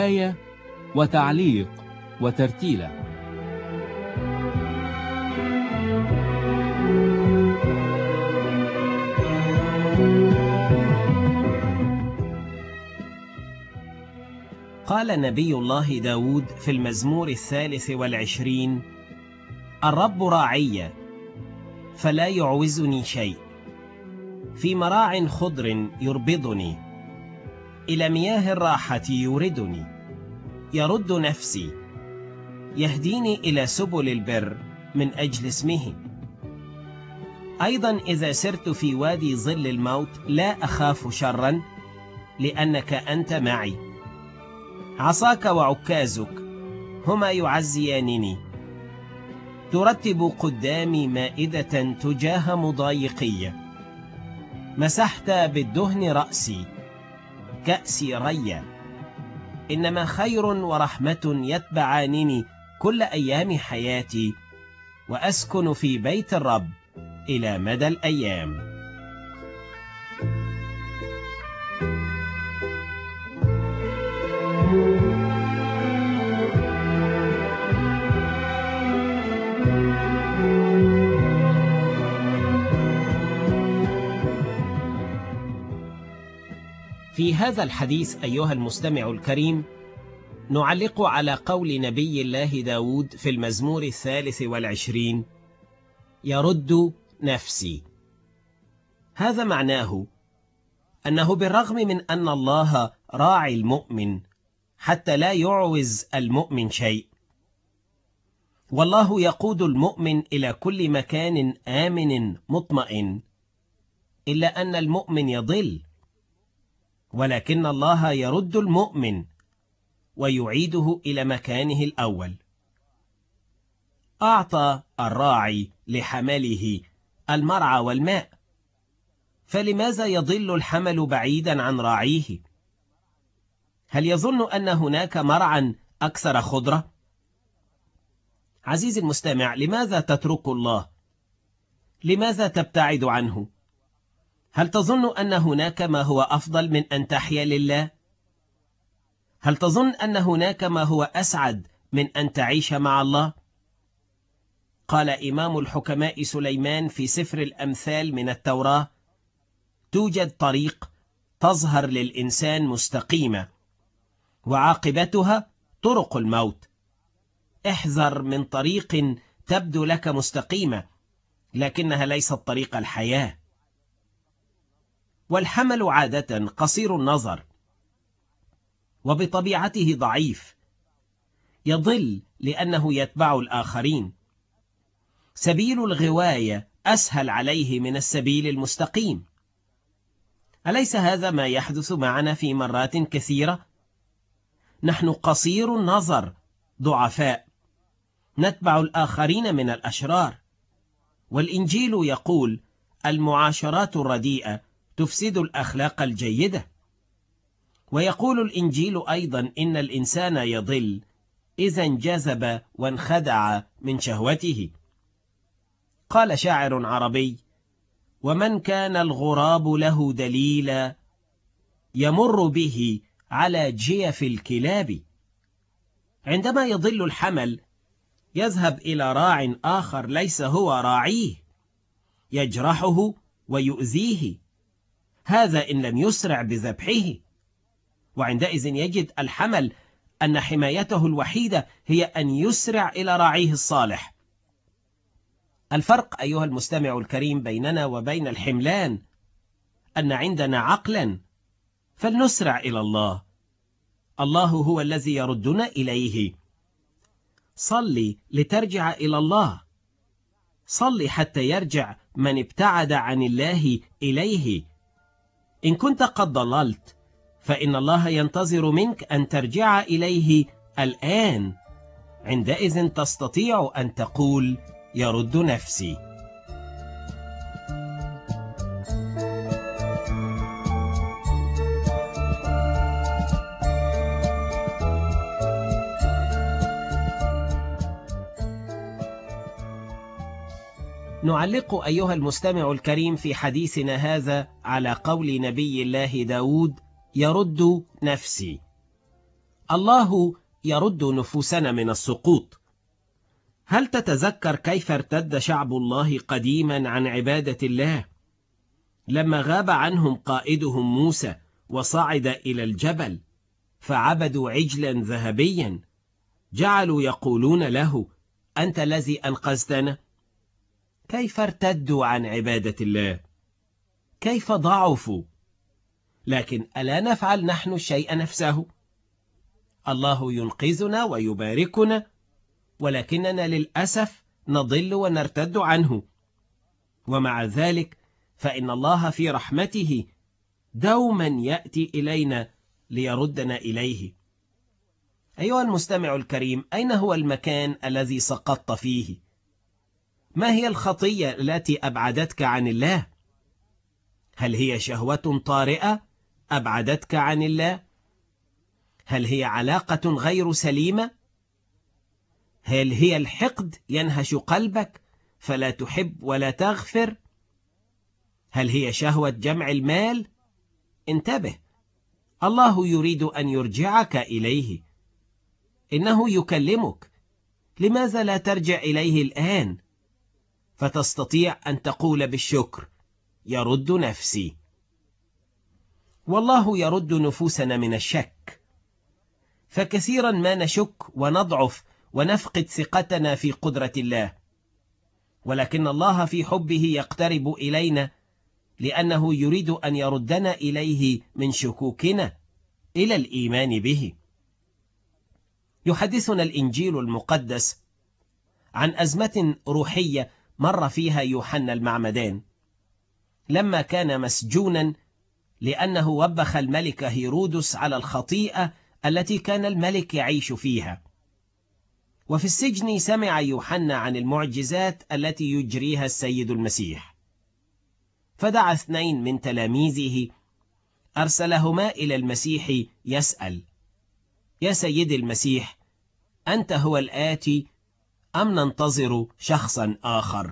رواية وتعليق وترتيلة. قال نبي الله داود في المزمور 23: الرب راعي فلا يعوزني شيء، في مراع خضر يربضني، إلى مياه الراحة يوردني، يرد نفسي، يهديني إلى سبل البر من أجل اسمه. أيضا إذا سرت في وادي ظل الموت لا أخاف شرا، لأنك أنت معي، عصاك وعكازك هما يعزيانني. ترتب قدامي مائدة تجاه مضايقي، مسحت بالدهن رأسي، كأسي ريا. إنما خير ورحمة يتبعانني كل أيام حياتي، وأسكن في بيت الرب إلى مدى الأيام. في هذا الحديث أيها المستمع الكريم، نعلق على قول نبي الله داود في المزمور 23: يرد نفسي. هذا معناه أنه بالرغم من أن الله راعي المؤمن حتى لا يعوز المؤمن شيء، والله يقود المؤمن إلى كل مكان آمن مطمئن، إلا أن المؤمن يضل، ولكن الله يرد المؤمن ويعيده إلى مكانه الأول. أعطى الراعي لحمله المرعى والماء، فلماذا يضل الحمل بعيدا عن راعيه؟ هل يظن أن هناك مرعى أكثر خضرة؟ عزيزي المستمع، لماذا تترك الله؟ لماذا تبتعد عنه؟ هل تظن أن هناك ما هو أفضل من أن تحيا لله؟ هل تظن أن هناك ما هو أسعد من أن تعيش مع الله؟ قال إمام الحكماء سليمان في سفر الأمثال من التوراة: توجد طريق تظهر للإنسان مستقيمة، وعاقبتها طرق الموت. احذر من طريق تبدو لك مستقيمة لكنها ليست طريق الحياة. والحمل عادة قصير النظر، وبطبيعته ضعيف، يضل لأنه يتبع الآخرين. سبيل الغواية أسهل عليه من السبيل المستقيم. أليس هذا ما يحدث معنا في مرات كثيرة؟ نحن قصير النظر، ضعفاء، نتبع الآخرين من الأشرار. والإنجيل يقول: المعاشرات الرديئة تفسد الأخلاق الجيدة. ويقول الإنجيل أيضا إن الإنسان يضل إذا انجذب وانخدع من شهوته. قال شاعر عربي: ومن كان الغراب له دليلا، يمر به على جيف الكلاب. عندما يضل الحمل يذهب إلى راع آخر ليس هو راعيه، يجرحه ويؤذيه، هذا إن لم يسرع بذبحه. وعندئذ يجد الحمل أن حمايته الوحيدة هي أن يسرع إلى راعيه الصالح. الفرق أيها المستمع الكريم بيننا وبين الحملان أن عندنا عقلا، فلنسرع إلى الله. الله هو الذي يردنا إليه. صلي لترجع إلى الله، صلي حتى يرجع من ابتعد عن الله إليه. إن كنت قد ضللت فإن الله ينتظر منك أن ترجع إليه الآن. عندئذ تستطيع أن تقول: يرد نفسي. نعلق أيها المستمع الكريم في حديثنا هذا على قول نبي الله داود: يرد نفسي. الله يرد نفوسنا من السقوط. هل تتذكر كيف ارتد شعب الله قديما عن عبادة الله لما غاب عنهم قائدهم موسى وصعد إلى الجبل فعبدوا عجلا ذهبيا جعلوا يقولون له: أنت الذي أنقذتنا؟ كيف ارتدوا عن عبادة الله؟ كيف ضعفوا؟ لكن ألا نفعل نحن الشيء نفسه؟ الله ينقذنا ويباركنا، ولكننا للأسف نضل ونرتد عنه. ومع ذلك فإن الله في رحمته دوما يأتي إلينا ليردنا إليه. أيها المستمع الكريم، أين هو المكان الذي سقطت فيه؟ ما هي الخطية التي أبعدتك عن الله؟ هل هي شهوة طارئة أبعدتك عن الله؟ هل هي علاقة غير سليمة؟ هل هي الحقد ينهش قلبك فلا تحب ولا تغفر؟ هل هي شهوة جمع المال؟ انتبه، الله يريد أن يرجعك إليه. إنه يكلمك: لماذا لا ترجع إليه الآن؟ فتستطيع أن تقول بالشكر: يرد نفسي. والله يرد نفوسنا من الشك، فكثيرا ما نشك ونضعف ونفقد ثقتنا في قدرة الله، ولكن الله في حبه يقترب إلينا لأنه يريد أن يردنا إليه من شكوكنا إلى الإيمان به. يحدثنا الإنجيل المقدس عن أزمة روحية مر فيها يوحنا المعمدان لما كان مسجونا لأنه وبخ الملك هيرودس على الخطيئة التي كان الملك يعيش فيها. وفي السجن سمع يوحنا عن المعجزات التي يجريها السيد المسيح، فدعا 2 من تلاميذه أرسلهما إلى المسيح يسأل: يا سيد المسيح، أنت هو الآتي أم ننتظر شخصا آخر؟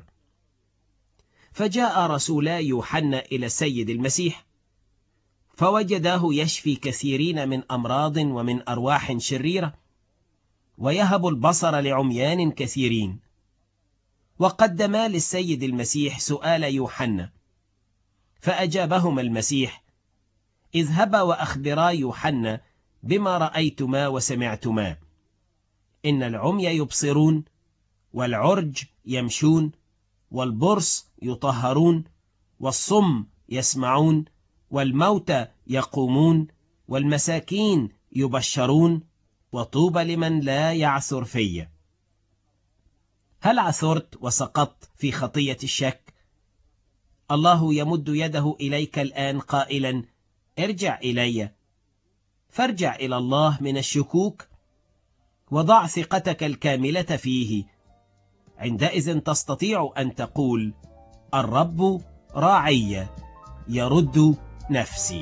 فجاء رسولا يوحنا إلى السيد المسيح فوجداه يشفي كثيرين من أمراض ومن أرواح شريرة، ويهب البصر لعميان كثيرين. وقدما للسيد المسيح سؤال يوحنا، فأجابهما المسيح: اذهبا وأخبرا يوحنا بما رأيتما وسمعتما، إن العمي يبصرون، والعرج يمشون، والبرص يطهرون، والصم يسمعون، والموتى يقومون، والمساكين يبشرون، وطوبى لمن لا يعثر في. هل عثرت وسقطت في خطية الشك؟ الله يمد يده إليك الآن قائلا: ارجع إلي. فارجع إلى الله من الشكوك وضع ثقتك الكاملة فيه. عندئذ تستطيع أن تقول: الرب راعي يرد نفسي.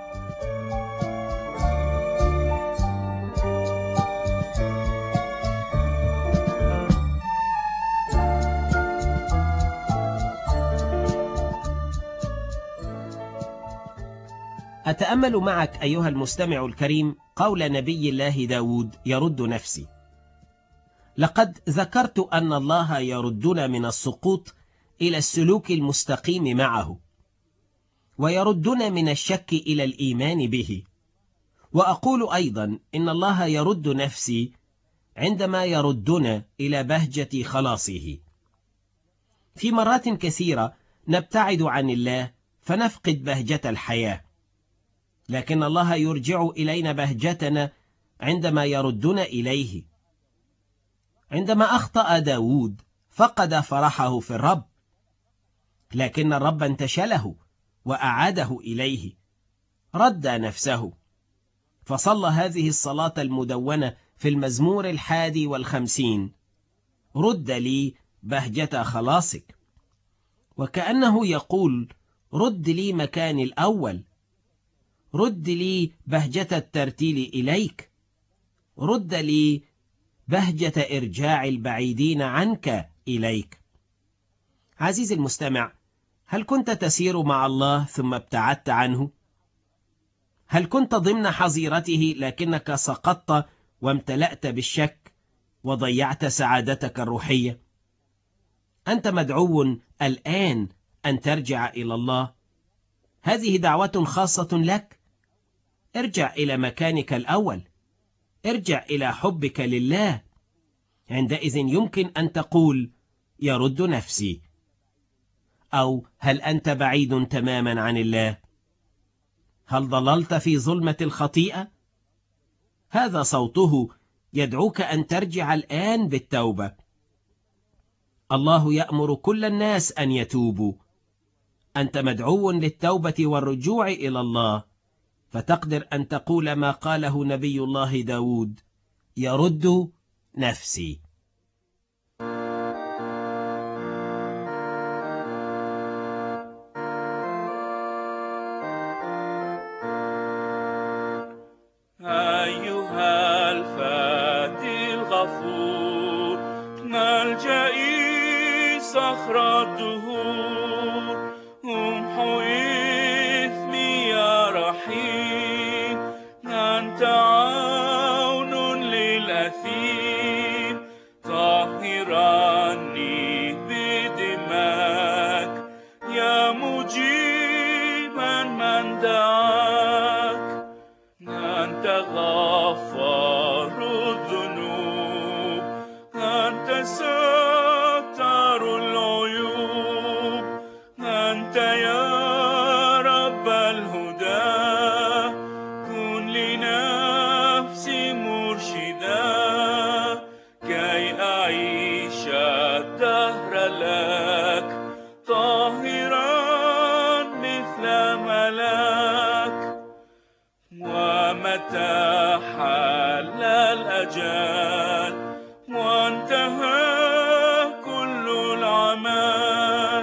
أتأمل معك أيها المستمع الكريم قول نبي الله داود: يرد نفسي. لقد ذكرت أن الله يردنا من السقوط إلى السلوك المستقيم معه، ويردنا من الشك إلى الإيمان به. وأقول أيضا إن الله يرد نفسي عندما يردنا إلى بهجة خلاصه. في مرات كثيرة نبتعد عن الله فنفقد بهجة الحياة، لكن الله يرجع إلينا بهجتنا عندما يردنا إليه. عندما أخطأ داود فقد فرحه في الرب، لكن الرب انتشله وأعاده إليه، رد نفسه، فصلى هذه الصلاة المدونة في المزمور 51: رد لي بهجة خلاصك. وكأنه يقول: رد لي مكاني الأول، رد لي بهجة الترتيل إليك، رد لي بهجة إرجاع البعيدين عنك إليك. عزيزي المستمع، هل كنت تسير مع الله ثم ابتعدت عنه؟ هل كنت ضمن حظيرته لكنك سقطت وامتلأت بالشك وضيعت سعادتك الروحية؟ أنت مدعو الآن أن ترجع إلى الله. هذه دعوة خاصة لك. ارجع إلى مكانك الأول. ارجع إلى حبك لله. عندئذ يمكن أن تقول: يرد نفسي. أو هل أنت بعيد تماما عن الله؟ هل ضللت في ظلمة الخطيئة؟ هذا صوته يدعوك أن ترجع الآن بالتوبة. الله يأمر كل الناس أن يتوبوا. أنت مدعو للتوبة والرجوع إلى الله، فتقدر أن تقول ما قاله نبي الله داود: يرد نفسي. أيها الفادي الغفور، ملجئي صخر الدهور، امحو إثمي يا رحيم، أنت عون للأثيم، طهرني بدماك يا مجيبا من دعاك، أنت غفار الذنوب، أنت ستار العيوب، أنت يا رب الهدى، كن لنفسي مرشدا، كي أعيش الدهر لك، طاهرا مثل ملاك. ومتى حل الأجل وانتهى كل العمل،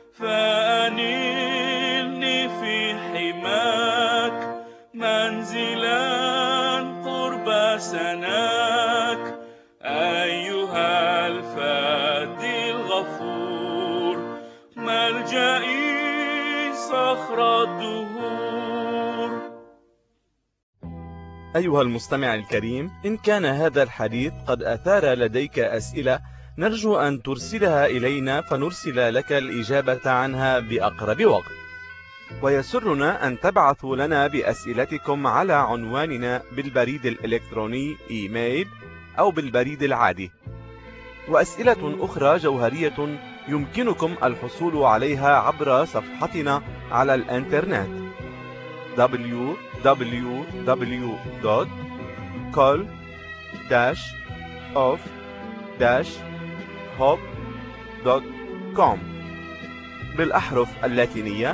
فأنلني في حماك منزلا قرب سناك، أيها الفادي الغفور، ملجئي صخر الدهور. أيها المستمع الكريم، إن كان هذا الحديث قد أثار لديك أسئلة، نرجو أن ترسلها إلينا فنرسل لك الإجابة عنها بأقرب وقت. ويسرنا أن تبعثوا لنا بأسئلتكم على عنواننا بالبريد الإلكتروني إيميل أو بالبريد العادي. وأسئلة أخرى جوهرية يمكنكم الحصول عليها عبر صفحتنا على الإنترنت www.call-of-hope.com بالأحرف اللاتينية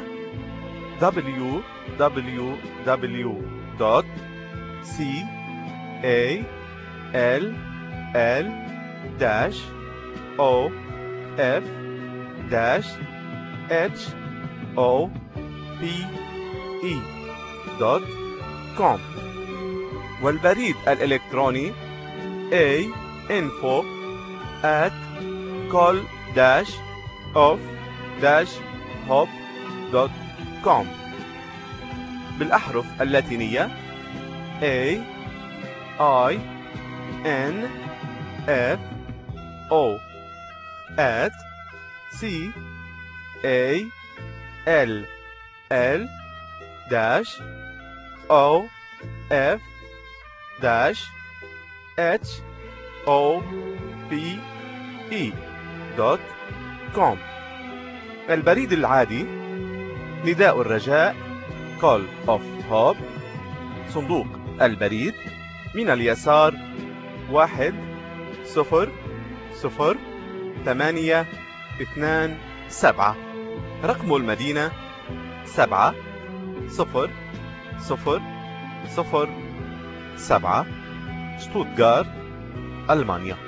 www.call-of-hope.com والبريد الإلكتروني info@call-of-hope.com بالأحرف اللاتينية info@call-of-hope.com البريد العادي نداء الرجاء Call of Hope، صندوق البريد من اليسار 1002827، رقم المدينة 70007، شتوتغارت، ألمانيا.